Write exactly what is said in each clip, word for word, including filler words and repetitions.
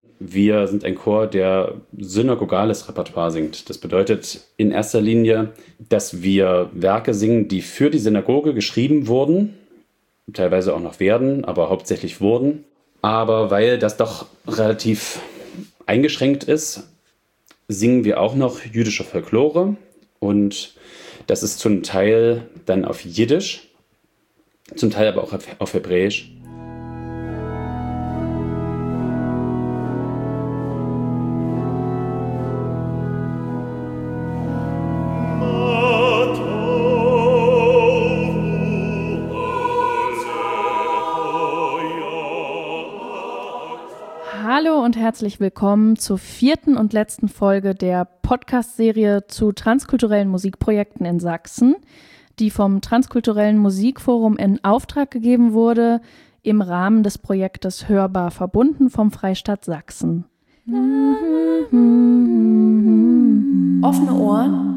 Wir sind ein Chor, der synagogales Repertoire singt. Das bedeutet in erster Linie, dass wir Werke singen, die für die Synagoge geschrieben wurden, teilweise auch noch werden, aber hauptsächlich wurden. Aber weil das doch relativ eingeschränkt ist, singen wir auch noch jüdische Folklore. Und das ist zum Teil dann auf Jiddisch, zum Teil aber auch auf Hebräisch. Hallo und herzlich willkommen zur vierten und letzten Folge der Podcast-Serie zu transkulturellen Musikprojekten in Sachsen, die vom Transkulturellen Musikforum in Auftrag gegeben wurde, im Rahmen des Projektes Hörbar verbunden vom Freistaat Sachsen. Offene Ohren.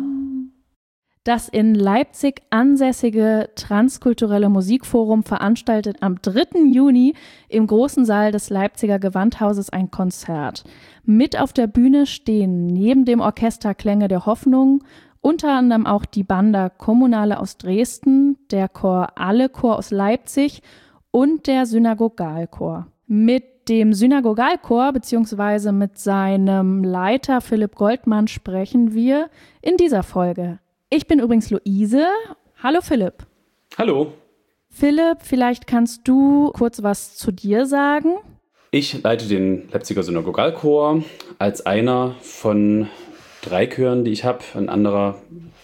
Das in Leipzig ansässige Transkulturelle Musikforum veranstaltet am dritten Juni im großen Saal des Leipziger Gewandhauses ein Konzert. Mit auf der Bühne stehen neben dem Orchester Klänge der Hoffnung unter anderem auch die Banda Kommunale aus Dresden, der Chor Alle Chor aus Leipzig und der Synagogalchor. Mit dem Synagogalchor bzw. mit seinem Leiter Philipp Goldmann sprechen wir in dieser Folge. Ich bin übrigens Luise. Hallo Philipp. Hallo. Philipp, vielleicht kannst du kurz was zu dir sagen? Ich leite den Leipziger Synagogalchor als einer von drei Chören, die ich habe. Ein anderer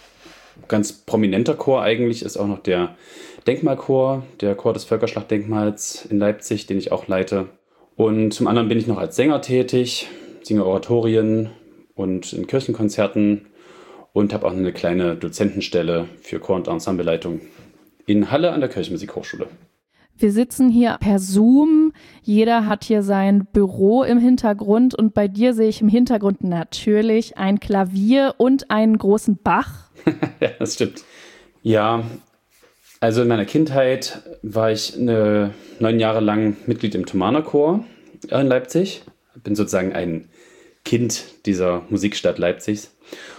ganz prominenter Chor eigentlich ist auch noch der Denkmalchor, der Chor des Völkerschlachtdenkmals in Leipzig, den ich auch leite. Und zum anderen bin ich noch als Sänger tätig, singe Oratorien und in Kirchenkonzerten. Und habe auch eine kleine Dozentenstelle für Chor- und Ensembleleitung in Halle an der Kirchenmusikhochschule. Wir sitzen hier per Zoom. Jeder hat hier sein Büro im Hintergrund. Und bei dir sehe ich im Hintergrund natürlich ein Klavier und einen großen Bach. Ja, das stimmt. Ja, also in meiner Kindheit war ich eine, neun Jahre lang Mitglied im Thomaner Chor in Leipzig. Bin sozusagen ein Kind dieser Musikstadt Leipzigs.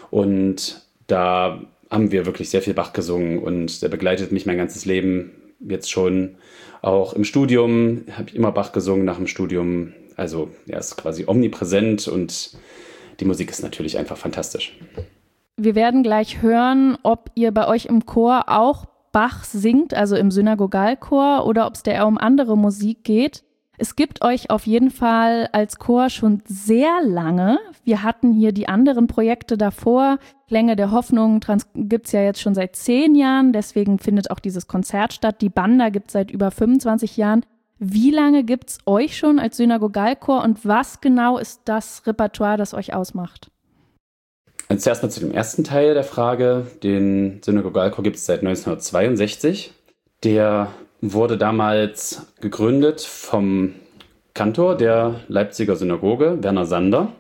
Und da haben wir wirklich sehr viel Bach gesungen und der begleitet mich mein ganzes Leben jetzt schon. Auch im Studium habe ich immer Bach gesungen nach dem Studium. Also er ist quasi omnipräsent und die Musik ist natürlich einfach fantastisch. Wir werden gleich hören, ob ihr bei euch im Chor auch Bach singt, also im Synagogalchor, oder ob es da eher um andere Musik geht. Es gibt euch auf jeden Fall als Chor schon sehr lange. Wir hatten hier die anderen Projekte davor. Klänge der Hoffnung gibt es ja jetzt schon seit zehn Jahren. Deswegen findet auch dieses Konzert statt. Die Banda gibt es seit über fünfundzwanzig Jahren. Wie lange gibt es euch schon als Synagogalchor und was genau ist das Repertoire, das euch ausmacht? Also zuerst mal zu dem ersten Teil der Frage. Den Synagogalchor gibt es seit neunzehnhundertzweiundsechzig. Der wurde damals gegründet vom Kantor der Leipziger Synagoge, Werner Sander,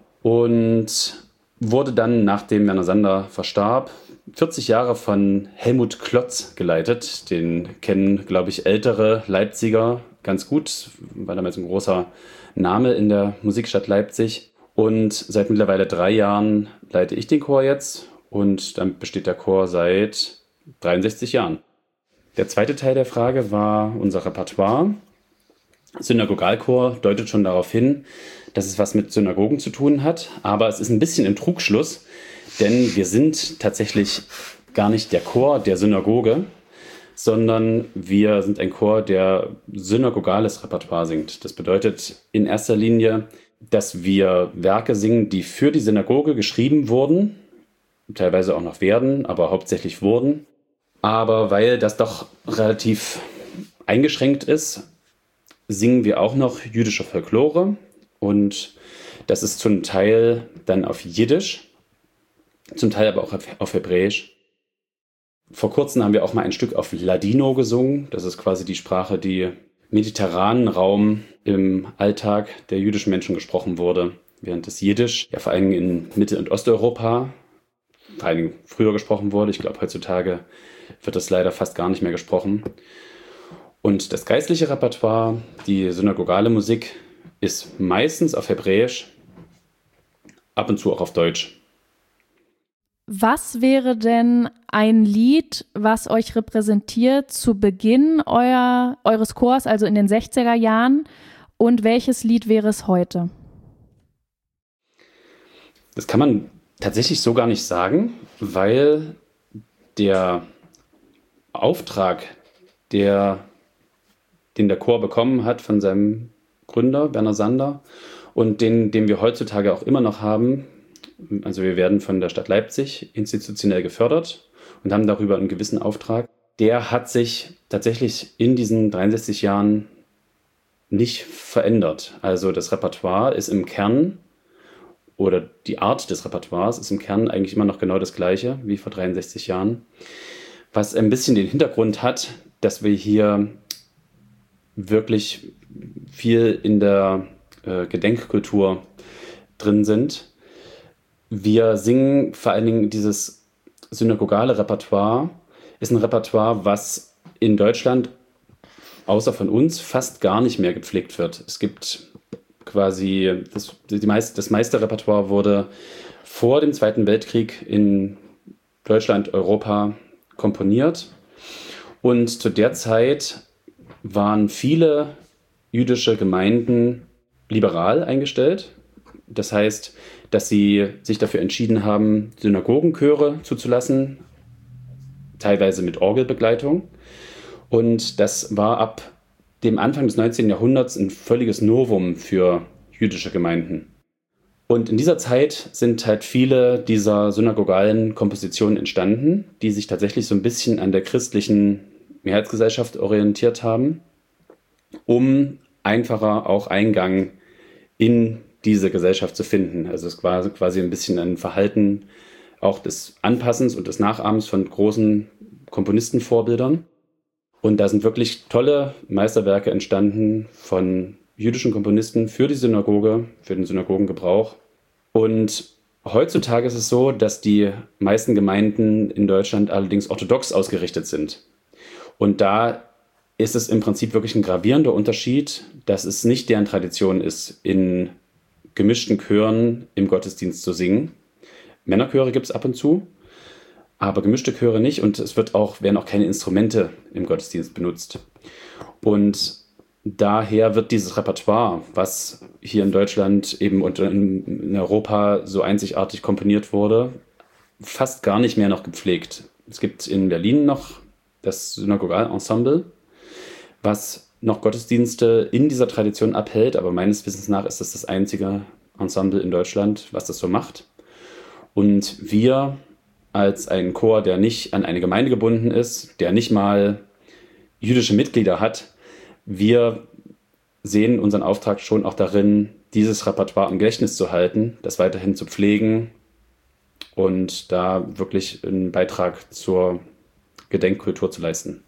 und wurde dann, nachdem Werner Sander verstarb, vierzig Jahre von Helmut Klotz geleitet. Den kennen, glaube ich, ältere Leipziger ganz gut, war damals ein großer Name in der Musikstadt Leipzig. Und seit mittlerweile drei Jahren leite ich den Chor jetzt und dann besteht der Chor seit dreiundsechzig Jahren. Der zweite Teil der Frage war unser Repertoire. Synagogalchor deutet schon darauf hin, dass es was mit Synagogen zu tun hat, aber es ist ein bisschen im Trugschluss, denn wir sind tatsächlich gar nicht der Chor der Synagoge, sondern wir sind ein Chor, der synagogales Repertoire singt. Das bedeutet in erster Linie, dass wir Werke singen, die für die Synagoge geschrieben wurden, teilweise auch noch werden, aber hauptsächlich wurden. Aber weil das doch relativ eingeschränkt ist, singen wir auch noch jüdische Folklore. Und das ist zum Teil dann auf Jiddisch, zum Teil aber auch auf Hebräisch. Vor kurzem haben wir auch mal ein Stück auf Ladino gesungen. Das ist quasi die Sprache, die im mediterranen Raum im Alltag der jüdischen Menschen gesprochen wurde. Während das Jiddisch ja vor allem in Mittel- und Osteuropa vor allem früher gesprochen wurde. Ich glaube, heutzutage wird das leider fast gar nicht mehr gesprochen. Und das geistliche Repertoire, die synagogale Musik, ist meistens auf Hebräisch, ab und zu auch auf Deutsch. Was wäre denn ein Lied, was euch repräsentiert zu Beginn euer, eures Chors, also in den sechziger Jahren? Und welches Lied wäre es heute? Das kann man tatsächlich so gar nicht sagen, weil der Auftrag, der, den der Chor bekommen hat von seinem Gründer, Werner Sander, und den, den wir heutzutage auch immer noch haben, also wir werden von der Stadt Leipzig institutionell gefördert und haben darüber einen gewissen Auftrag, der hat sich tatsächlich in diesen dreiundsechzig Jahren nicht verändert. Also das Repertoire ist im Kern, oder die Art des Repertoires ist im Kern eigentlich immer noch genau das gleiche wie vor dreiundsechzig Jahren. Was ein bisschen den Hintergrund hat, dass wir hier wirklich viel in der äh, Gedenkkultur drin sind. Wir singen vor allen Dingen dieses synagogale Repertoire, ist ein Repertoire, was in Deutschland außer von uns fast gar nicht mehr gepflegt wird. Es gibt quasi, das, die meist, das meiste Repertoire wurde vor dem Zweiten Weltkrieg in Deutschland, Europa komponiert. Und zu der Zeit waren viele jüdische Gemeinden liberal eingestellt. Das heißt, dass sie sich dafür entschieden haben, Synagogenchöre zuzulassen, teilweise mit Orgelbegleitung. Und das war ab dem Anfang des neunzehnten Jahrhunderts ein völliges Novum für jüdische Gemeinden. Und in dieser Zeit sind halt viele dieser synagogalen Kompositionen entstanden, die sich tatsächlich so ein bisschen an der christlichen Mehrheitsgesellschaft orientiert haben, um einfacher auch Eingang in diese Gesellschaft zu finden. Also es war quasi ein bisschen ein Verhalten auch des Anpassens und des Nachahmens von großen Komponistenvorbildern. Und da sind wirklich tolle Meisterwerke entstanden von jüdischen Komponisten für die Synagoge, für den Synagogengebrauch. Und heutzutage ist es so, dass die meisten Gemeinden in Deutschland allerdings orthodox ausgerichtet sind. Und da ist es im Prinzip wirklich ein gravierender Unterschied, dass es nicht deren Tradition ist, in gemischten Chören im Gottesdienst zu singen. Männerchöre gibt es ab und zu, aber gemischte Chöre nicht, und es wird auch, werden auch keine Instrumente im Gottesdienst benutzt. Und daher wird dieses Repertoire, was hier in Deutschland eben und in Europa so einzigartig komponiert wurde, fast gar nicht mehr noch gepflegt. Es gibt in Berlin noch das Synagogalensemble, was noch Gottesdienste in dieser Tradition abhält, aber meines Wissens nach ist das das einzige Ensemble in Deutschland, was das so macht. Und wir als ein Chor, der nicht an eine Gemeinde gebunden ist, der nicht mal jüdische Mitglieder hat, wir sehen unseren Auftrag schon auch darin, dieses Repertoire im Gedächtnis zu halten, das weiterhin zu pflegen und da wirklich einen Beitrag zur Gedenkkultur zu leisten.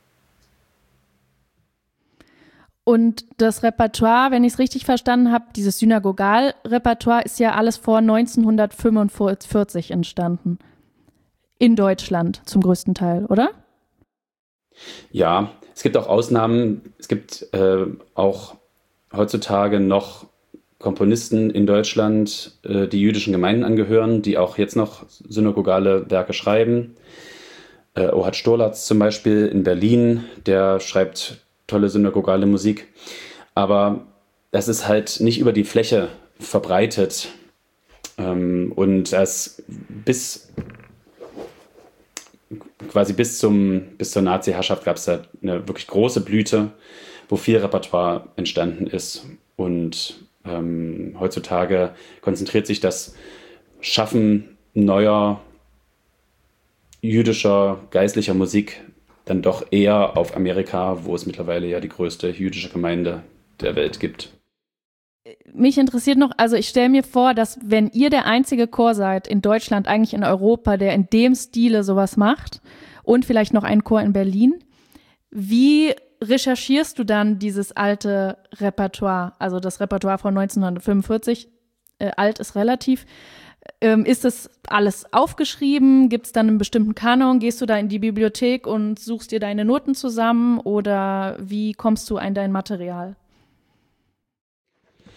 Und das Repertoire, wenn ich es richtig verstanden habe, dieses Synagogalrepertoire ist ja alles vor neunzehnhundertfünfundvierzig entstanden. In Deutschland zum größten Teil, oder? Ja, es gibt auch Ausnahmen. Es gibt äh, auch heutzutage noch Komponisten in Deutschland, äh, die jüdischen Gemeinden angehören, die auch jetzt noch synagogale Werke schreiben. Äh, Ohad Storlatz zum Beispiel in Berlin, der schreibt tolle synagogale Musik. Aber das ist halt nicht über die Fläche verbreitet. Ähm, und das bis quasi bis zum bis zur Nazi-Herrschaft gab es da eine wirklich große Blüte, wo viel Repertoire entstanden ist. Und ähm, heutzutage konzentriert sich das Schaffen neuer jüdischer, geistlicher Musik dann doch eher auf Amerika, wo es mittlerweile ja die größte jüdische Gemeinde der Welt gibt. Mich interessiert noch, also ich stelle mir vor, dass wenn ihr der einzige Chor seid in Deutschland, eigentlich in Europa, der in dem Stile sowas macht und vielleicht noch ein Chor in Berlin, wie recherchierst du dann dieses alte Repertoire, also das Repertoire von neunzehnhundertfünfundvierzig, äh, alt ist relativ, ähm, ist das alles aufgeschrieben? Gibt es dann einen bestimmten Kanon? Gehst du da in die Bibliothek und suchst dir deine Noten zusammen oder wie kommst du an dein Material?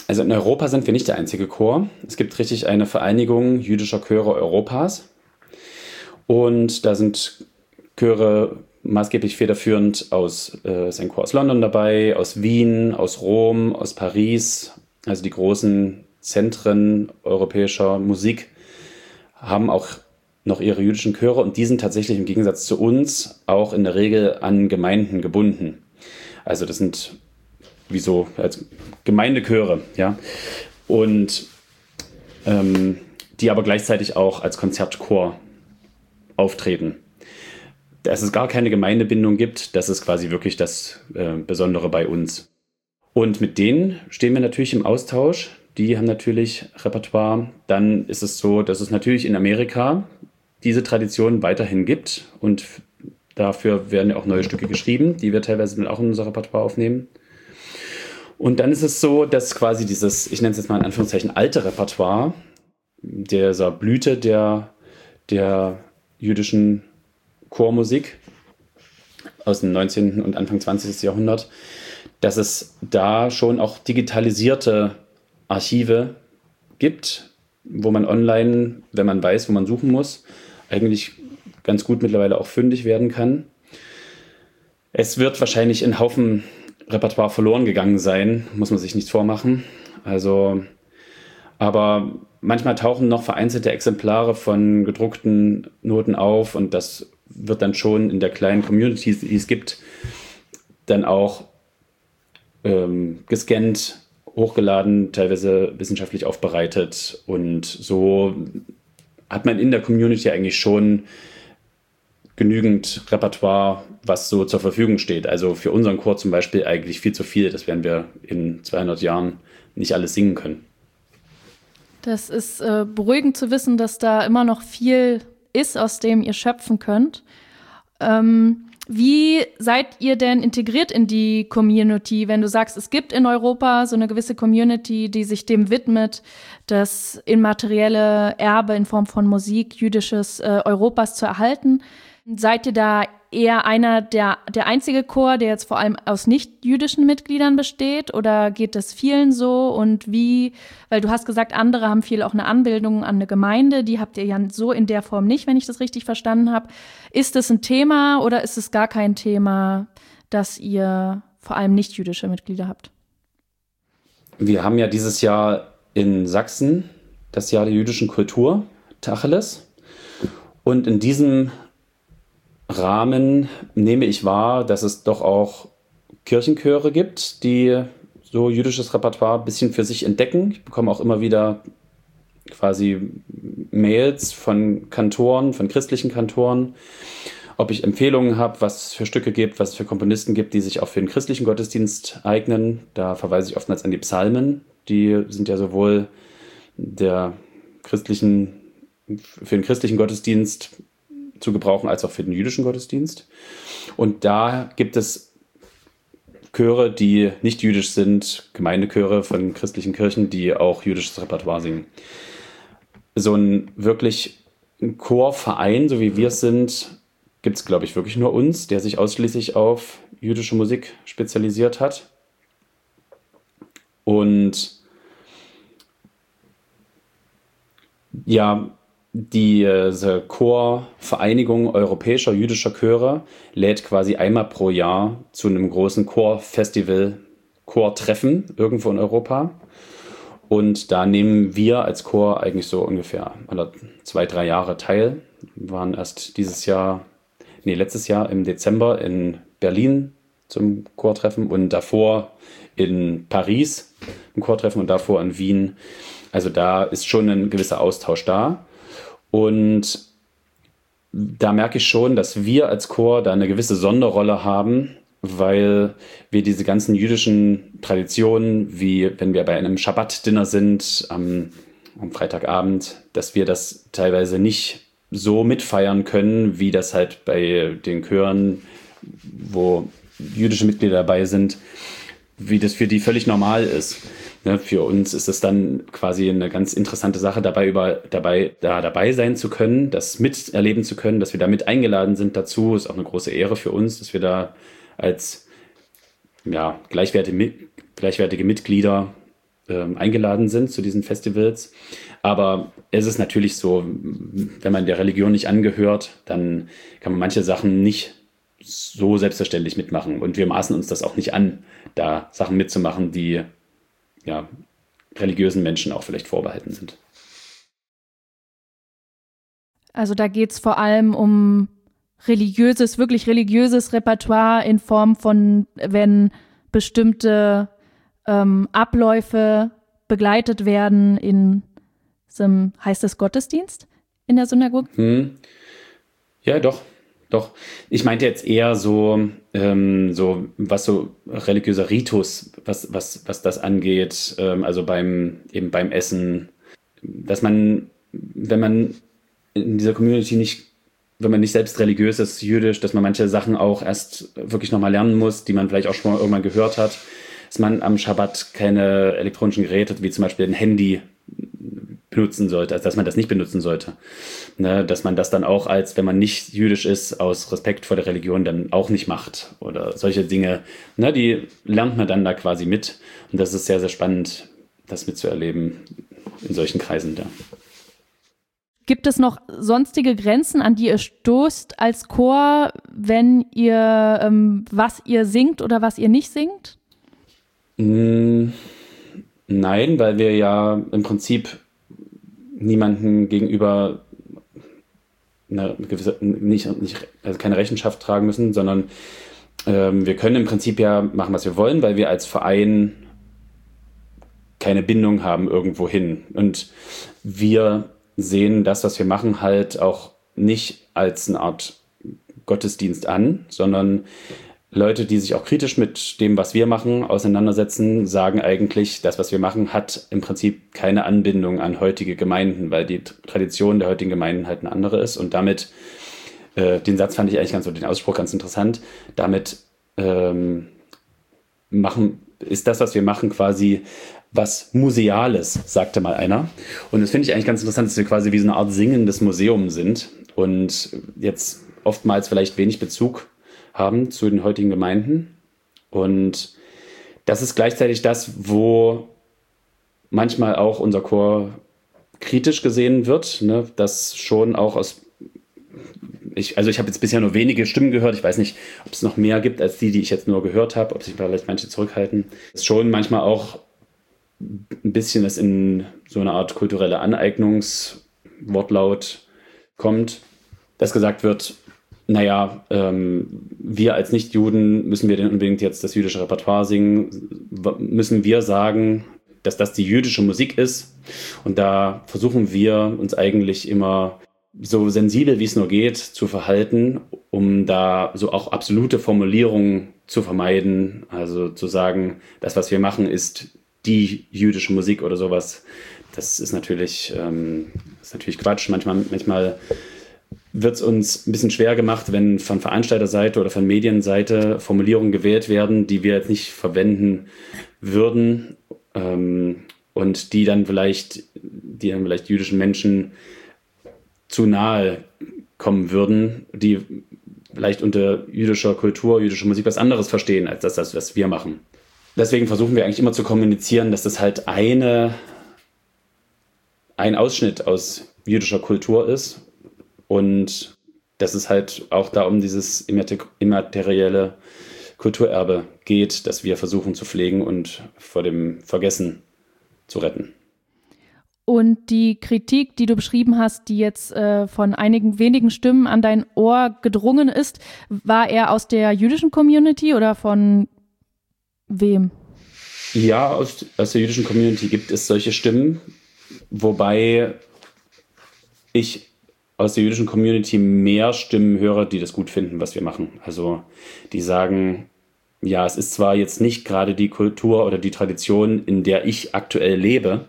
Also in Europa sind wir nicht der einzige Chor. Es gibt richtig eine Vereinigung jüdischer Chöre Europas. Und da sind Chöre maßgeblich federführend aus, äh, ist ein Chor aus London dabei, aus Wien, aus Rom, aus Paris. Also die großen Zentren europäischer Musik haben auch noch ihre jüdischen Chöre und die sind tatsächlich im Gegensatz zu uns auch in der Regel an Gemeinden gebunden. Also das sind wie so als Gemeindechöre, ja. Und ähm, die aber gleichzeitig auch als Konzertchor auftreten. Dass es gar keine Gemeindebindung gibt, das ist quasi wirklich das äh, Besondere bei uns. Und mit denen stehen wir natürlich im Austausch. Die haben natürlich Repertoire. Dann ist es so, dass es natürlich in Amerika diese Tradition weiterhin gibt. Und dafür werden ja auch neue Stücke geschrieben, die wir teilweise dann auch in unser Repertoire aufnehmen. Und dann ist es so, dass quasi dieses, ich nenne es jetzt mal in Anführungszeichen, alte Repertoire, dieser Blüte der, der jüdischen Chormusik aus dem neunzehnten und Anfang zwanzigsten Jahrhundert, dass es da schon auch digitalisierte Archive gibt, wo man online, wenn man weiß, wo man suchen muss, eigentlich ganz gut mittlerweile auch fündig werden kann. Es wird wahrscheinlich in Haufen Repertoire verloren gegangen sein, muss man sich nicht vormachen. Also, aber manchmal tauchen noch vereinzelte Exemplare von gedruckten Noten auf und das wird dann schon in der kleinen Community, die es gibt, dann auch ähm, gescannt, hochgeladen, teilweise wissenschaftlich aufbereitet und so hat man in der Community eigentlich schon genügend Repertoire, was so zur Verfügung steht. Also für unseren Chor zum Beispiel eigentlich viel zu viel. Das werden wir in zweihundert Jahren nicht alles singen können. Das ist äh, beruhigend zu wissen, dass da immer noch viel ist, aus dem ihr schöpfen könnt. Ähm, wie seid ihr denn integriert in die Community, wenn du sagst, es gibt in Europa so eine gewisse Community, die sich dem widmet, das immaterielle Erbe in Form von Musik jüdisches äh, Europas zu erhalten? Seid ihr da eher einer der, der einzige Chor, der jetzt vor allem aus nicht-jüdischen Mitgliedern besteht? Oder geht es vielen so? Und wie, weil du hast gesagt, andere haben viel auch eine Anbildung an eine Gemeinde. Die habt ihr ja so in der Form nicht, wenn ich das richtig verstanden habe. Ist es ein Thema oder ist es gar kein Thema, dass ihr vor allem nicht-jüdische Mitglieder habt? Wir haben ja dieses Jahr in Sachsen das Jahr der jüdischen Kultur, Tacheles. Und in diesem Rahmen nehme ich wahr, dass es doch auch Kirchenchöre gibt, die so jüdisches Repertoire ein bisschen für sich entdecken. Ich bekomme auch immer wieder quasi Mails von Kantoren, von christlichen Kantoren, ob ich Empfehlungen habe, was es für Stücke gibt, was es für Komponisten gibt, die sich auch für den christlichen Gottesdienst eignen. Da verweise ich oftmals an die Psalmen. Die sind ja sowohl der christlichen, für den christlichen Gottesdienst zu gebrauchen, als auch für den jüdischen Gottesdienst. Und da gibt es Chöre, die nicht jüdisch sind, Gemeindechöre von christlichen Kirchen, die auch jüdisches Repertoire singen. So ein wirklich ein Chorverein, so wie wir es sind, gibt es, glaube ich, wirklich nur uns, der sich ausschließlich auf jüdische Musik spezialisiert hat. Und ja, diese Chorvereinigung europäischer jüdischer Chöre lädt quasi einmal pro Jahr zu einem großen Chorfestival, Chortreffen irgendwo in Europa. Und da nehmen wir als Chor eigentlich so ungefähr alle zwei, drei Jahre teil. Wir waren erst dieses Jahr, nee, letztes Jahr im Dezember in Berlin zum Chortreffen und davor in Paris im Chortreffen und davor in Wien. Also da ist schon ein gewisser Austausch da. Und da merke ich schon, dass wir als Chor da eine gewisse Sonderrolle haben, weil wir diese ganzen jüdischen Traditionen, wie wenn wir bei einem Schabbat-Dinner sind am, am Freitagabend, dass wir das teilweise nicht so mitfeiern können, wie das halt bei den Chören, wo jüdische Mitglieder dabei sind, wie das für die völlig normal ist. Ne, für uns ist es dann quasi eine ganz interessante Sache, dabei, über, dabei, da dabei sein zu können, das miterleben zu können, dass wir da mit eingeladen sind dazu. Ist auch eine große Ehre für uns, dass wir da als ja, gleichwertige, gleichwertige Mitglieder ähm, eingeladen sind zu diesen Festivals. Aber es ist natürlich so, wenn man der Religion nicht angehört, dann kann man manche Sachen nicht so selbstverständlich mitmachen. Und wir maßen uns das auch nicht an, da Sachen mitzumachen, die ja, religiösen Menschen auch vielleicht vorbehalten sind. Also da geht es vor allem um religiöses, wirklich religiöses Repertoire in Form von, wenn bestimmte ähm, Abläufe begleitet werden in so einem, heißt das Gottesdienst in der Synagoge? Hm. Ja, doch, doch. Ich meinte jetzt eher so, ähm, so was so religiöser Ritus, was, was, was das angeht, ähm, also beim, eben beim Essen, dass man, wenn man in dieser Community nicht, wenn man nicht selbst religiös ist, jüdisch, dass man manche Sachen auch erst wirklich nochmal lernen muss, die man vielleicht auch schon mal irgendwann gehört hat, dass man am Schabbat keine elektronischen Geräte, wie zum Beispiel ein Handy, benutzen sollte, also dass man das nicht benutzen sollte. Ne, dass man das dann auch als, wenn man nicht jüdisch ist, aus Respekt vor der Religion dann auch nicht macht oder solche Dinge, ne, die lernt man dann da quasi mit und das ist sehr, sehr spannend, das mitzuerleben in solchen Kreisen da. Gibt es noch sonstige Grenzen, an die ihr stoßt als Chor, wenn ihr, ähm, was ihr singt oder was ihr nicht singt? Mm, nein, weil wir ja im Prinzip niemanden gegenüber eine gewisse, nicht, nicht, also keine Rechenschaft tragen müssen, sondern ähm, wir können im Prinzip ja machen, was wir wollen, weil wir als Verein keine Bindung haben irgendwo hin. Und wir sehen das, was wir machen, halt auch nicht als eine Art Gottesdienst an, sondern Leute, die sich auch kritisch mit dem, was wir machen, auseinandersetzen, sagen eigentlich, das, was wir machen, hat im Prinzip keine Anbindung an heutige Gemeinden, weil die Tradition der heutigen Gemeinden halt eine andere ist. Und damit, äh, den Satz fand ich eigentlich ganz so, den Ausspruch ganz interessant, damit ähm, machen, ist das, was wir machen, quasi was Museales, sagte mal einer. Und das finde ich eigentlich ganz interessant, dass wir quasi wie so eine Art singendes Museum sind und jetzt oftmals vielleicht wenig Bezug haben zu den heutigen Gemeinden. Und das ist gleichzeitig das, wo manchmal auch unser Chor kritisch gesehen wird, ne? Das schon auch aus, ich, also ich habe jetzt bisher nur wenige Stimmen gehört, ich weiß nicht, ob es noch mehr gibt als die, die ich jetzt nur gehört habe, ob sich vielleicht manche zurückhalten. Es ist schon manchmal auch ein bisschen das in so eine Art kulturelle Aneignungswortlaut kommt, dass gesagt wird, naja, ähm, wir als Nicht-Juden, müssen wir denn unbedingt jetzt das jüdische Repertoire singen? Müssen wir sagen, dass das die jüdische Musik ist? Und da versuchen wir uns eigentlich immer so sensibel, wie es nur geht, zu verhalten, um da so auch absolute Formulierungen zu vermeiden. Also zu sagen, das, was wir machen, ist die jüdische Musik oder sowas. Das ist natürlich, ähm, ist natürlich Quatsch. Manchmal, manchmal wird es uns ein bisschen schwer gemacht, wenn von Veranstalterseite oder von Medienseite Formulierungen gewählt werden, die wir jetzt nicht verwenden würden ähm, und die dann vielleicht, die dann vielleicht jüdischen Menschen zu nahe kommen würden, die vielleicht unter jüdischer Kultur, jüdischer Musik was anderes verstehen, als das, das was wir machen. Deswegen versuchen wir eigentlich immer zu kommunizieren, dass das halt eine, ein Ausschnitt aus jüdischer Kultur ist. Und dass es halt auch da um dieses immaterielle Kulturerbe geht, das wir versuchen zu pflegen und vor dem Vergessen zu retten. Und die Kritik, die du beschrieben hast, die jetzt äh, von einigen wenigen Stimmen an dein Ohr gedrungen ist, war er aus der jüdischen Community oder von wem? Ja, aus, aus der jüdischen Community gibt es solche Stimmen, wobei ich aus der jüdischen Community mehr Stimmen höre, die das gut finden, was wir machen. Also die sagen, ja, es ist zwar jetzt nicht gerade die Kultur oder die Tradition, in der ich aktuell lebe,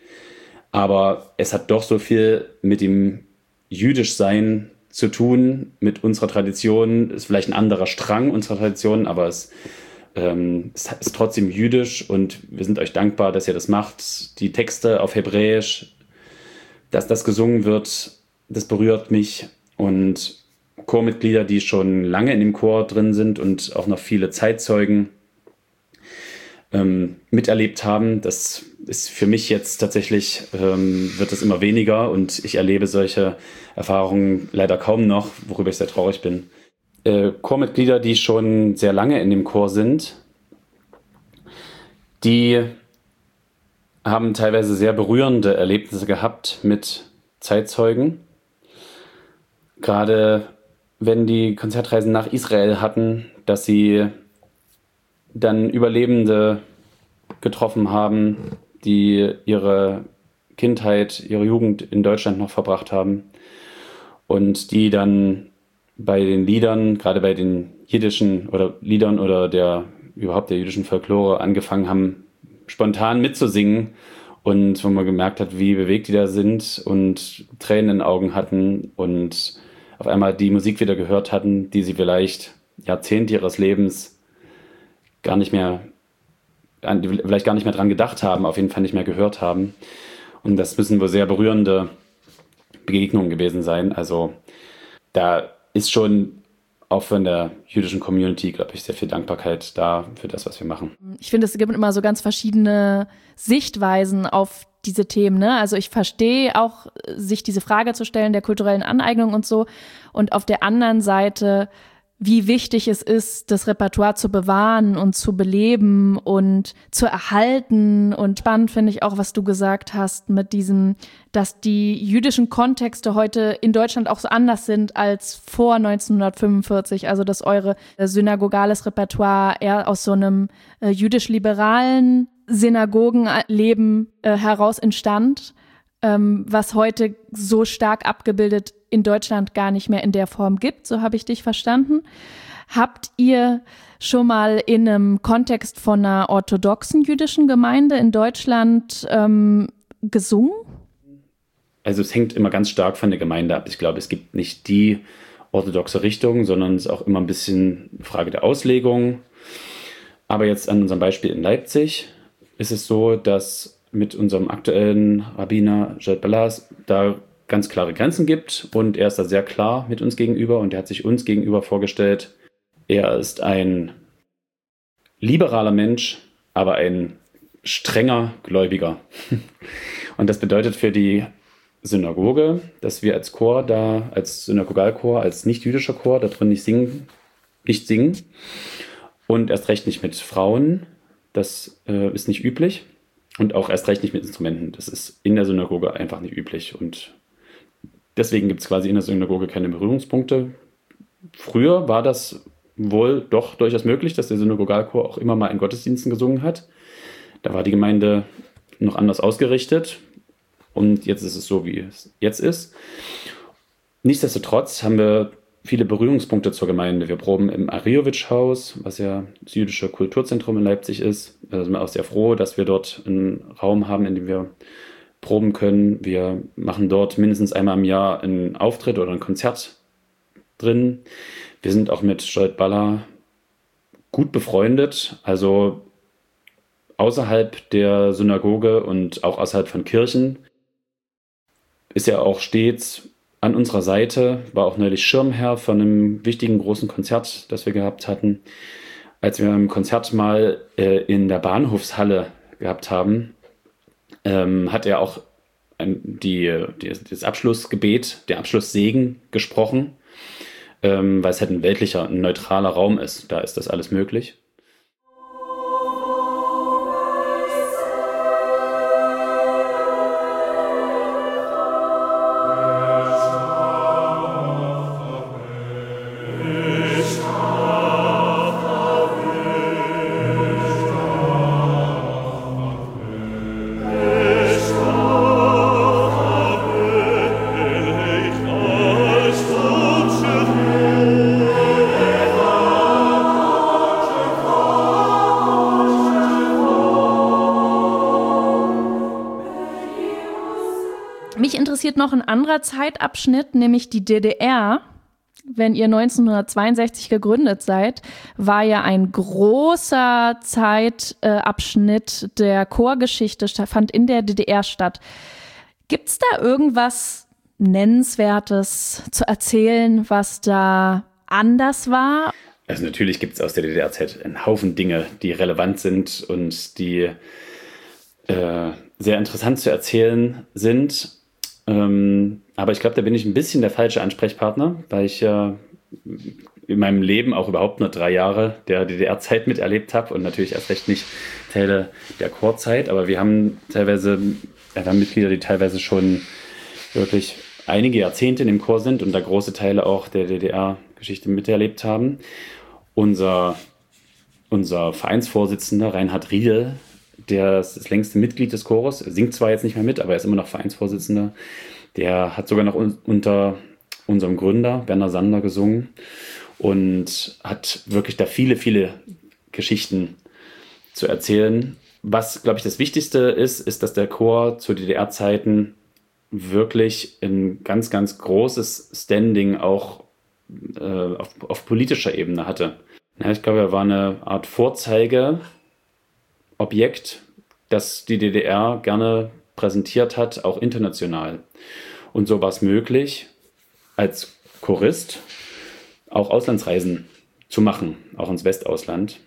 aber es hat doch so viel mit dem Jüdischsein zu tun, mit unserer Tradition. Ist vielleicht ein anderer Strang unserer Tradition, aber es, ähm, es ist trotzdem jüdisch und wir sind euch dankbar, dass ihr das macht. Die Texte auf Hebräisch, dass das gesungen wird, das berührt mich, und Chormitglieder, die schon lange in dem Chor drin sind und auch noch viele Zeitzeugen ähm, miterlebt haben, das ist für mich jetzt tatsächlich, ähm, wird es immer weniger und ich erlebe solche Erfahrungen leider kaum noch, worüber ich sehr traurig bin. Äh, Chormitglieder, die schon sehr lange in dem Chor sind, die haben teilweise sehr berührende Erlebnisse gehabt mit Zeitzeugen. Gerade wenn die Konzertreisen nach Israel hatten, dass sie dann Überlebende getroffen haben, die ihre Kindheit, ihre Jugend in Deutschland noch verbracht haben und die dann bei den Liedern, gerade bei den jiddischen oder Liedern oder der überhaupt der jüdischen Folklore angefangen haben, spontan mitzusingen und wo man gemerkt hat, wie bewegt die da sind und Tränen in den Augen hatten und auf einmal die Musik wieder gehört hatten, die sie vielleicht Jahrzehnte ihres Lebens gar nicht mehr, vielleicht gar nicht mehr dran gedacht haben, auf jeden Fall nicht mehr gehört haben. Und das müssen wohl sehr berührende Begegnungen gewesen sein. Also da ist schon auch von der jüdischen Community, glaube ich, sehr viel Dankbarkeit da für das, was wir machen. Ich finde, es gibt immer so ganz verschiedene Sichtweisen auf diese Themen, ne? Also ich verstehe auch, sich diese Frage zu stellen der kulturellen Aneignung und so. Und auf der anderen Seite, wie wichtig es ist, das Repertoire zu bewahren und zu beleben und zu erhalten. Und spannend finde ich auch, was du gesagt hast mit diesem, dass die jüdischen Kontexte heute in Deutschland auch so anders sind als vor neunzehnhundertfünfundvierzig. Also dass eure synagogales Repertoire eher aus so einem äh, jüdisch-liberalen Synagogenleben äh, heraus entstand, ähm, was heute so stark abgebildet in Deutschland gar nicht mehr in der Form gibt, so habe ich dich verstanden. Habt ihr schon mal in einem Kontext von einer orthodoxen jüdischen Gemeinde in Deutschland ähm, gesungen? Also es hängt immer ganz stark von der Gemeinde ab. Ich glaube, es gibt nicht die orthodoxe Richtung, sondern es ist auch immer ein bisschen eine Frage der Auslegung. Aber jetzt an unserem Beispiel in Leipzig ist es so, dass mit unserem aktuellen Rabbiner Jared Ballas da ganz klare Grenzen gibt und er ist da sehr klar mit uns gegenüber und er hat sich uns gegenüber vorgestellt, er ist ein liberaler Mensch, aber ein strenger Gläubiger. Und das bedeutet für die Synagoge, dass wir als Chor da, als Synagogalchor, als nicht-jüdischer Chor da drin nicht singen, nicht singen und erst recht nicht mit Frauen, das äh, ist nicht üblich und auch erst recht nicht mit Instrumenten, das ist in der Synagoge einfach nicht üblich und deswegen gibt es quasi in der Synagoge keine Berührungspunkte. Früher war das wohl doch durchaus möglich, dass der Synagogalchor auch immer mal in Gottesdiensten gesungen hat. Da war die Gemeinde noch anders ausgerichtet und jetzt ist es so, wie es jetzt ist. Nichtsdestotrotz haben wir viele Berührungspunkte zur Gemeinde. Wir proben im Ariowitsch-Haus, was ja das jüdische Kulturzentrum in Leipzig ist. Da sind wir auch sehr froh, dass wir dort einen Raum haben, in dem wir proben können. Wir machen dort mindestens einmal im Jahr einen Auftritt oder ein Konzert drin. Wir sind auch mit Jared Ballas gut befreundet, also außerhalb der Synagoge und auch außerhalb von Kirchen ist er auch stets an unserer Seite, war auch neulich Schirmherr von einem wichtigen großen Konzert, das wir gehabt hatten. Als wir ein Konzert mal äh, in der Bahnhofshalle gehabt haben, Ähm, hat er auch ein, die, die, das Abschlussgebet, der Abschlusssegen gesprochen, ähm, weil es halt ein weltlicher, ein neutraler Raum ist. Da ist das alles möglich. Noch ein anderer Zeitabschnitt, nämlich die D D R. Wenn ihr neunzehnhundertzweiundsechzig gegründet seid, war ja ein großer Zeitabschnitt der Chorgeschichte, fand in der D D R statt. Gibt es da irgendwas Nennenswertes zu erzählen, was da anders war? Also natürlich gibt es aus der D D R-Zeit einen Haufen Dinge, die relevant sind und die äh, sehr interessant zu erzählen sind. Ähm, aber ich glaube, da bin ich ein bisschen der falsche Ansprechpartner, weil ich ja in meinem Leben auch überhaupt nur drei Jahre der D D R-Zeit miterlebt habe und natürlich erst recht nicht Teile der Chorzeit. Aber wir haben teilweise, wir haben Mitglieder, die teilweise schon wirklich einige Jahrzehnte in dem Chor sind und da große Teile auch der D D R-Geschichte miterlebt haben. Unser, unser Vereinsvorsitzender Reinhard Riedel, der ist das längste Mitglied des Chores, er singt zwar jetzt nicht mehr mit, aber er ist immer noch Vereinsvorsitzender. Der hat sogar noch un- unter unserem Gründer Werner Sander gesungen und hat wirklich da viele, viele Geschichten zu erzählen. Was, glaube ich, das Wichtigste ist, ist, dass der Chor zu D D R-Zeiten wirklich ein ganz, ganz großes Standing auch äh, auf, auf politischer Ebene hatte. Ja, ich glaube, er war eine Art Vorzeigeobjekt, das die D D R gerne präsentiert hat, auch international. Und so war es möglich, als Chorist auch Auslandsreisen zu machen, auch ins Westausland.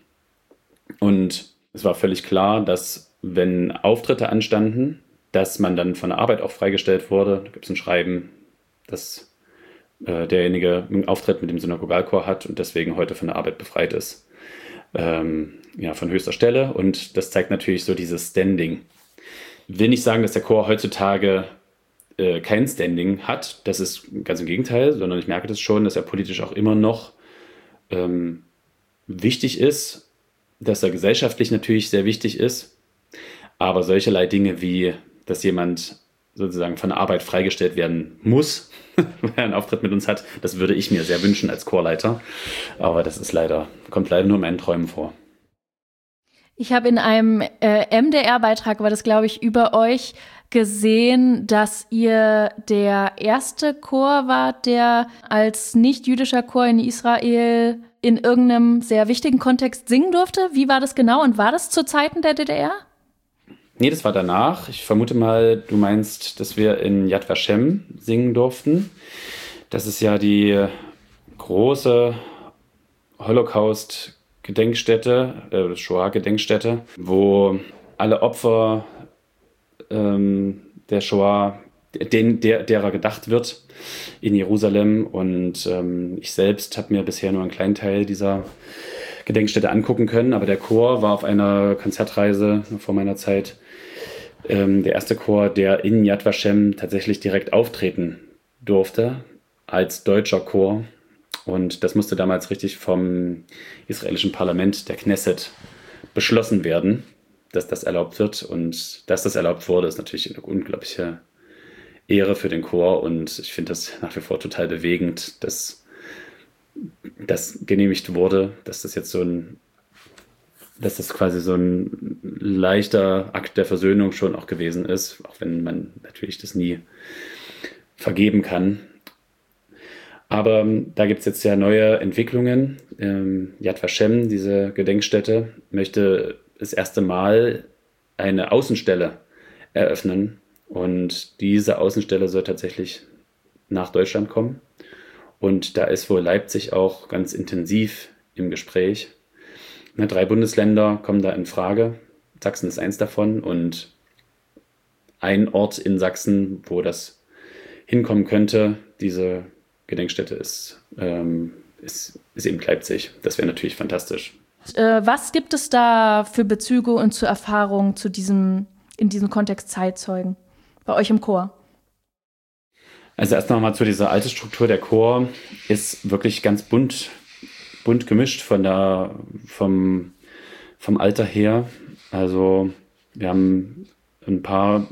Und es war völlig klar, dass wenn Auftritte anstanden, dass man dann von der Arbeit auch freigestellt wurde. Da gibt es ein Schreiben, dass äh, derjenige einen Auftritt mit dem Synagogalchor hat und deswegen heute von der Arbeit befreit ist. Ähm, ja, von höchster Stelle. Und das zeigt natürlich so dieses Standing. Ich will nicht sagen, dass der Chor heutzutage äh, kein Standing hat. Das ist ganz im Gegenteil, sondern ich merke das schon, dass er politisch auch immer noch ähm, wichtig ist, dass er gesellschaftlich natürlich sehr wichtig ist. Aber solcherlei Dinge wie, dass jemand sozusagen von der Arbeit freigestellt werden muss, weil er einen Auftritt mit uns hat, das würde ich mir sehr wünschen als Chorleiter. Aber das ist leider, kommt leider nur in meinen Träumen vor. Ich habe in einem äh, M D R-Beitrag, war das glaube ich, über euch gesehen, dass ihr der erste Chor wart, der als nicht-jüdischer Chor in Israel in irgendeinem sehr wichtigen Kontext singen durfte. Wie war das genau und war das zu Zeiten der D D R? Nee, das war danach. Ich vermute mal, du meinst, dass wir in Yad Vashem singen durften. Das ist ja die große Holocaust-Gedenkstätte, äh, Shoah-Gedenkstätte, wo alle Opfer ähm, der Shoah, den, der, derer gedacht wird in Jerusalem. Und ähm, ich selbst habe mir bisher nur einen kleinen Teil dieser Gedenkstätte angucken können, aber der Chor war auf einer Konzertreise vor meiner Zeit ähm, der erste Chor, der in Yad Vashem tatsächlich direkt auftreten durfte als deutscher Chor. Und das musste damals richtig vom israelischen Parlament, der Knesset, beschlossen werden, dass das erlaubt wird. Und dass das erlaubt wurde, ist natürlich eine unglaubliche Ehre für den Chor. Und ich finde das nach wie vor total bewegend, dass das genehmigt wurde, dass das jetzt so ein, dass das quasi so ein leichter Akt der Versöhnung schon auch gewesen ist, auch wenn man natürlich das nie vergeben kann. Aber ähm, da gibt es jetzt ja neue Entwicklungen. Ähm, Yad Vashem, diese Gedenkstätte, möchte das erste Mal eine Außenstelle eröffnen und diese Außenstelle soll tatsächlich nach Deutschland kommen. Und da ist wohl Leipzig auch ganz intensiv im Gespräch. Ne, drei Bundesländer kommen da in Frage. Sachsen ist eins davon. Und ein Ort in Sachsen, wo das hinkommen könnte, diese Gedenkstätte ist, ähm, ist, ist eben Leipzig. Das wäre natürlich fantastisch. Äh, was gibt es da für Bezüge und zu Erfahrungen zu diesem, in diesem Kontext Zeitzeugen bei euch im Chor? Also erst noch mal zu dieser Altersstruktur. Der Chor ist wirklich ganz bunt, bunt gemischt von der, vom, vom Alter her. Also wir haben ein paar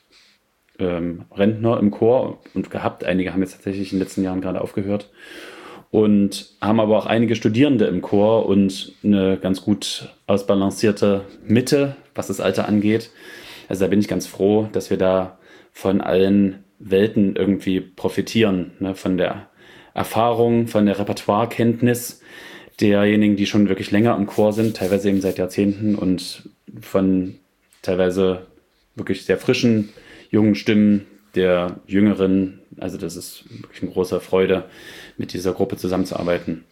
ähm, Rentner im Chor und gehabt. Einige haben jetzt tatsächlich in den letzten Jahren gerade aufgehört. Und haben aber auch einige Studierende im Chor und eine ganz gut ausbalancierte Mitte, was das Alter angeht. Also da bin ich ganz froh, dass wir da von allen Welten irgendwie profitieren, ne, von der Erfahrung, von der Repertoirekenntnis derjenigen, die schon wirklich länger im Chor sind, teilweise eben seit Jahrzehnten und von teilweise wirklich sehr frischen, jungen Stimmen der Jüngeren. Also das ist wirklich eine große Freude, mit dieser Gruppe zusammenzuarbeiten.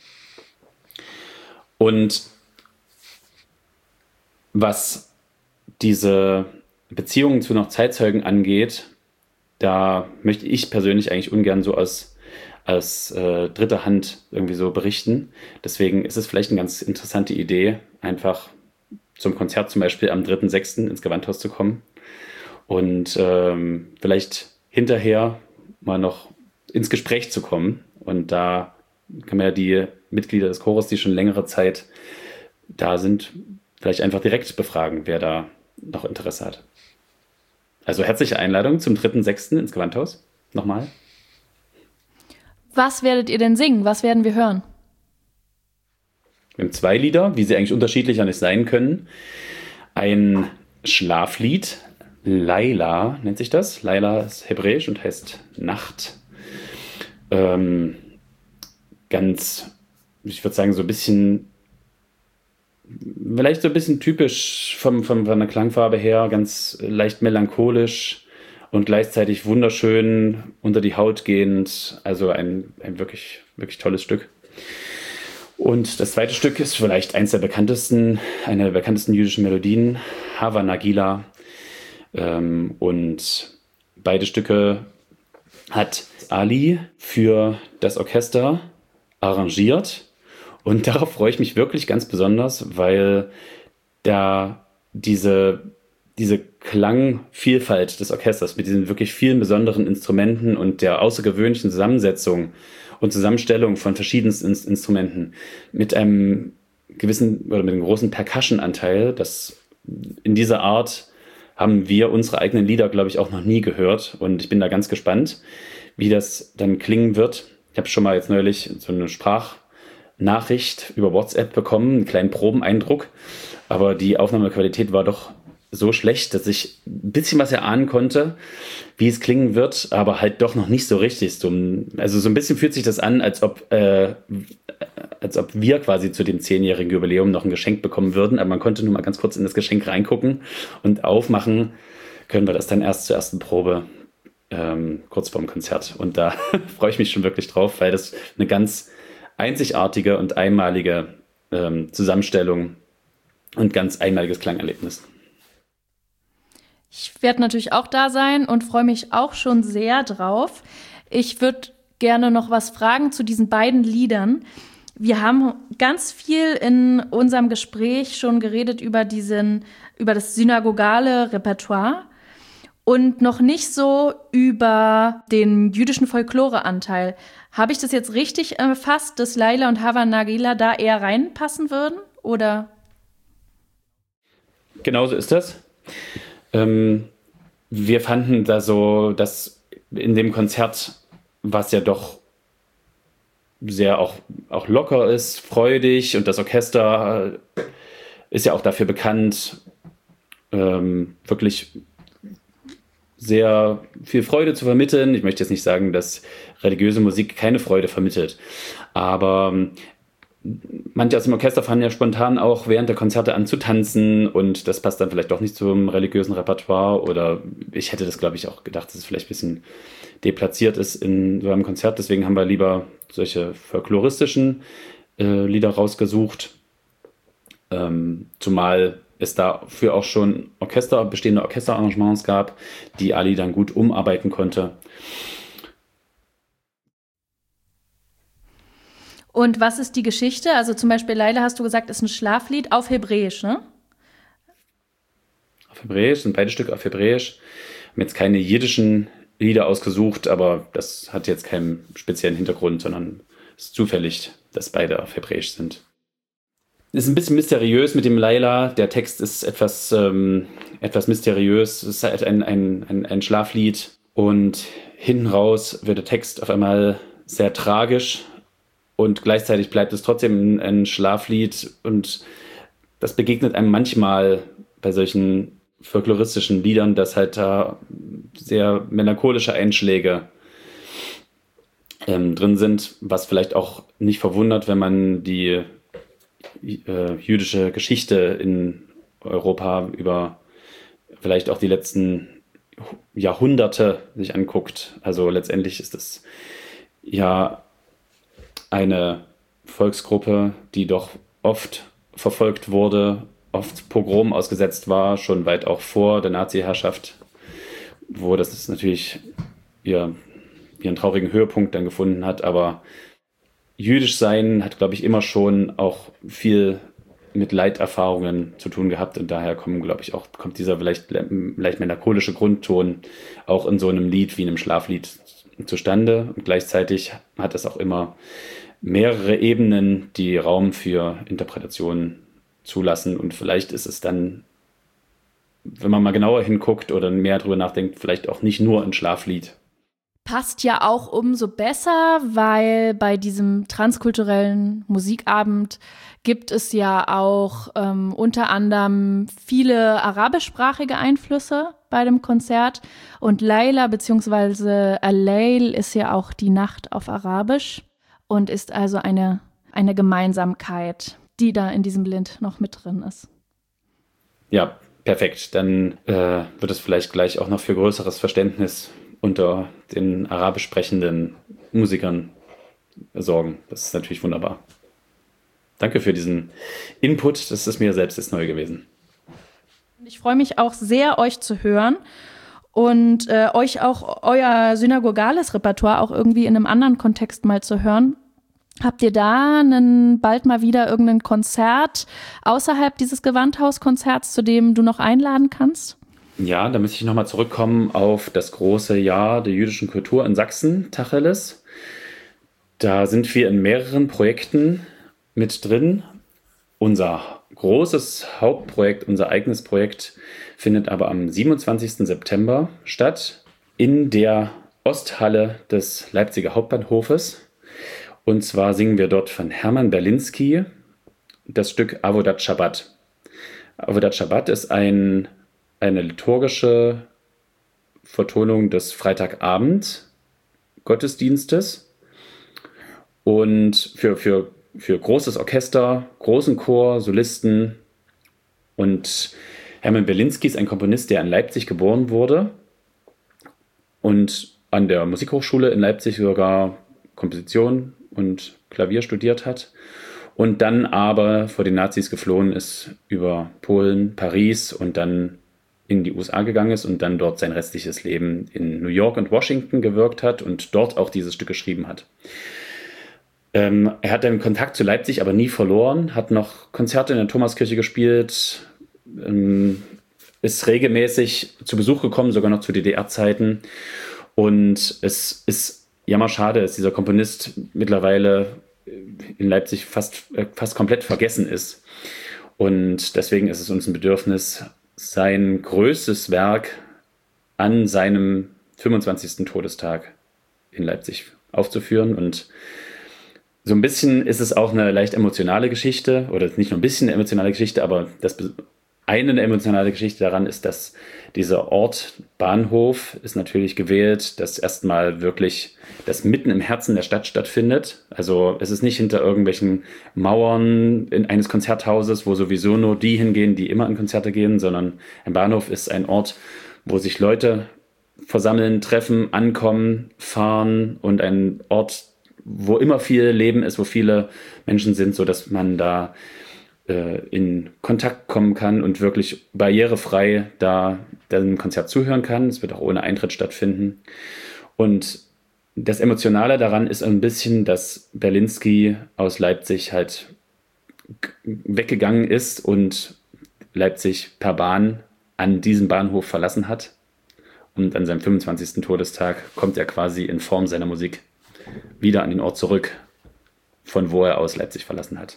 Und was diese Beziehungen zu noch Zeitzeugen angeht, da möchte ich persönlich eigentlich ungern so aus, aus äh, dritter Hand irgendwie so berichten. Deswegen ist es vielleicht eine ganz interessante Idee, einfach zum Konzert zum Beispiel am dritten sechsten ins Gewandhaus zu kommen und ähm, vielleicht hinterher mal noch ins Gespräch zu kommen. Und da kann man ja die Mitglieder des Chores, die schon längere Zeit da sind, vielleicht einfach direkt befragen, wer da noch Interesse hat. Also herzliche Einladung zum dritten sechsten ins Gewandhaus. Nochmal. Was werdet ihr denn singen? Was werden wir hören? Wir haben zwei Lieder, wie sie eigentlich unterschiedlicher nicht sein können. Ein Schlaflied, Laila nennt sich das. Laila ist hebräisch und heißt Nacht. Ähm, ganz, ich würde sagen, so ein bisschen, vielleicht so ein bisschen typisch vom, vom, von der Klangfarbe her, ganz leicht melancholisch und gleichzeitig wunderschön unter die Haut gehend. Also ein, ein wirklich, wirklich tolles Stück. Und das zweite Stück ist vielleicht eins der bekanntesten, eine der bekanntesten jüdischen Melodien, Hava Nagila. Ähm, und beide Stücke hat Ali für das Orchester arrangiert. Und darauf freue ich mich wirklich ganz besonders, weil da diese, diese Klangvielfalt des Orchesters mit diesen wirklich vielen besonderen Instrumenten und der außergewöhnlichen Zusammensetzung und Zusammenstellung von verschiedensten Instrumenten mit einem gewissen oder mit einem großen Percussion-Anteil, das in dieser Art haben wir unsere eigenen Lieder, glaube ich, auch noch nie gehört. Und ich bin da ganz gespannt, wie das dann klingen wird. Ich habe schon mal jetzt neulich so eine Sprachnachricht über WhatsApp bekommen, einen kleinen Probeneindruck. Aber die Aufnahmequalität war doch so schlecht, dass ich ein bisschen was erahnen konnte, wie es klingen wird, aber halt doch noch nicht so richtig. So, also so ein bisschen fühlt sich das an, als ob, äh, als ob wir quasi zu dem zehnjährigen Jubiläum noch ein Geschenk bekommen würden. Aber man konnte nur mal ganz kurz in das Geschenk reingucken und aufmachen können wir das dann erst zur ersten Probe, ähm, kurz vorm Konzert. Und da freue ich mich schon wirklich drauf, weil das eine ganz einzigartige und einmalige ähm, Zusammenstellung und ganz einmaliges Klangerlebnis. Ich werde natürlich auch da sein und freue mich auch schon sehr drauf. Ich würde gerne noch was fragen zu diesen beiden Liedern. Wir haben ganz viel in unserem Gespräch schon geredet über diesen, über das synagogale Repertoire und noch nicht so über den jüdischen Folkloreanteil. Habe ich das jetzt richtig erfasst, dass Laila und Hava Nagila da eher reinpassen würden? Oder? Genauso ist das. Ähm, wir fanden da so, dass in dem Konzert, was ja doch sehr auch, auch locker ist, freudig, und das Orchester ist ja auch dafür bekannt, ähm, wirklich sehr viel Freude zu vermitteln. Ich möchte jetzt nicht sagen, dass religiöse Musik keine Freude vermittelt, aber manche aus dem Orchester fangen ja spontan auch während der Konzerte an zu tanzen, und das passt dann vielleicht doch nicht zum religiösen Repertoire, oder ich hätte das, glaube ich, auch gedacht, dass es vielleicht ein bisschen deplatziert ist in so einem Konzert. Deswegen haben wir lieber solche folkloristischen äh, Lieder rausgesucht, ähm, zumal es dafür auch schon Orchester, bestehende Orchesterarrangements gab, die Ali dann gut umarbeiten konnte. Und was ist die Geschichte? Also zum Beispiel Laila, hast du gesagt, ist ein Schlaflied auf Hebräisch, ne? Auf Hebräisch, sind beide Stücke auf Hebräisch. Wir haben jetzt keine jiddischen Lieder ausgesucht, aber das hat jetzt keinen speziellen Hintergrund, sondern es ist zufällig, dass beide auf Hebräisch sind. Es ist ein bisschen mysteriös mit dem Laila. Der Text ist etwas, ähm, etwas mysteriös. Es ist halt ein, ein, ein, ein Schlaflied, und hinten raus wird der Text auf einmal sehr tragisch. Und gleichzeitig bleibt es trotzdem ein Schlaflied, und das begegnet einem manchmal bei solchen folkloristischen Liedern, dass halt da sehr melancholische Einschläge ähm, drin sind, was vielleicht auch nicht verwundert, wenn man die äh, jüdische Geschichte in Europa über vielleicht auch die letzten Jahrhunderte sich anguckt. Also letztendlich ist es ja eine Volksgruppe, die doch oft verfolgt wurde oft Pogrom ausgesetzt war, schon weit auch vor der Nazi-Herrschaft, wo das ist natürlich ihr, ihren traurigen Höhepunkt dann gefunden hat. Aber jüdisch sein hat, glaube ich, immer schon auch viel mit Leiterfahrungen zu tun gehabt und daher kommen, glaube ich, auch kommt dieser vielleicht leicht melancholische Grundton auch in so einem Lied wie einem Schlaflied zustande. Und gleichzeitig hat es auch immer mehrere Ebenen, die Raum für Interpretationen zulassen. Und vielleicht ist es dann, wenn man mal genauer hinguckt oder mehr drüber nachdenkt, vielleicht auch nicht nur ein Schlaflied. Passt ja auch umso besser, weil bei diesem transkulturellen Musikabend gibt es ja auch ähm, unter anderem viele arabischsprachige Einflüsse bei dem Konzert. Und Laila bzw. Al-Layl ist ja auch die Nacht auf Arabisch und ist also eine, eine Gemeinsamkeit, die da in diesem Lied noch mit drin ist. Ja, perfekt. Dann äh, wird es vielleicht gleich auch noch für größeres Verständnis unter den arabisch sprechenden Musikern sorgen. Das ist natürlich wunderbar. Danke für diesen Input. Das ist mir selbst jetzt neu gewesen. Ich freue mich auch sehr, euch zu hören und äh, euch auch euer synagogales Repertoire auch irgendwie in einem anderen Kontext mal zu hören. Habt ihr da einen, bald mal wieder irgendein Konzert außerhalb dieses Gewandhauskonzerts, zu dem du noch einladen kannst? Ja, da müsste ich nochmal zurückkommen auf das große Jahr der jüdischen Kultur in Sachsen, Tacheles. Da sind wir in mehreren Projekten mit drin. Unser großes Hauptprojekt, unser eigenes Projekt, findet aber am siebenundzwanzigsten September statt in der Osthalle des Leipziger Hauptbahnhofes. Und zwar singen wir dort von Hermann Berlinski das Stück Avodat Shabbat. Avodat Shabbat ist ein eine liturgische Vertonung des Freitagabend Gottesdienstes und für, für, für großes Orchester, großen Chor, Solisten. Und Hermann Berlinski ist ein Komponist, der in Leipzig geboren wurde und an der Musikhochschule in Leipzig sogar Komposition und Klavier studiert hat und dann aber vor den Nazis geflohen ist über Polen, Paris und dann in die U S A gegangen ist und dann dort sein restliches Leben in New York und Washington gewirkt hat und dort auch dieses Stück geschrieben hat. Ähm, er hat den Kontakt zu Leipzig aber nie verloren, hat noch Konzerte in der Thomaskirche gespielt, ähm, ist regelmäßig zu Besuch gekommen, sogar noch zu D D R-Zeiten. Und es ist jammerschade, dass dieser Komponist mittlerweile in Leipzig fast, fast komplett vergessen ist. Und deswegen ist es uns ein Bedürfnis, sein größtes Werk an seinem fünfundzwanzigsten Todestag in Leipzig aufzuführen. Und so ein bisschen ist es auch eine leicht emotionale Geschichte, oder nicht nur ein bisschen eine emotionale Geschichte, aber das eine emotionale Geschichte daran ist, dass dieser Ort Bahnhof ist natürlich gewählt, dass erstmal wirklich das mitten im Herzen der Stadt stattfindet. Also es ist nicht hinter irgendwelchen Mauern in eines Konzerthauses, wo sowieso nur die hingehen, die immer in Konzerte gehen, sondern ein Bahnhof ist ein Ort, wo sich Leute versammeln, treffen, ankommen, fahren und ein Ort, wo immer viel Leben ist, wo viele Menschen sind, sodass man da in Kontakt kommen kann und wirklich barrierefrei da dem Konzert zuhören kann. Es wird auch ohne Eintritt stattfinden. Und das Emotionale daran ist ein bisschen, dass Berlinski aus Leipzig halt weggegangen ist und Leipzig per Bahn an diesem Bahnhof verlassen hat. Und an seinem fünfundzwanzigsten Todestag kommt er quasi in Form seiner Musik wieder an den Ort zurück, von wo er aus Leipzig verlassen hat.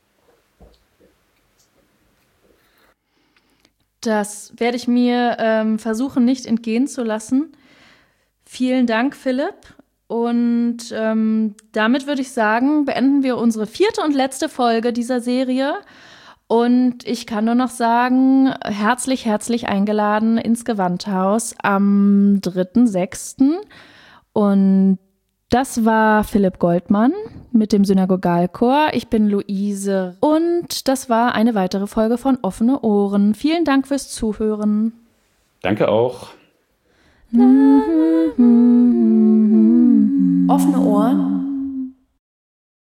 Das werde ich mir ähm, versuchen, nicht entgehen zu lassen. Vielen Dank, Philipp. Und ähm, damit würde ich sagen, beenden wir unsere vierte und letzte Folge dieser Serie. Und ich kann nur noch sagen, herzlich, herzlich eingeladen ins Gewandhaus am dritten sechsten Und das war Philipp Goldmann mit dem Synagogalchor. Ich bin Luise und das war eine weitere Folge von Offene Ohren. Vielen Dank fürs Zuhören. Danke auch. Offene Ohren.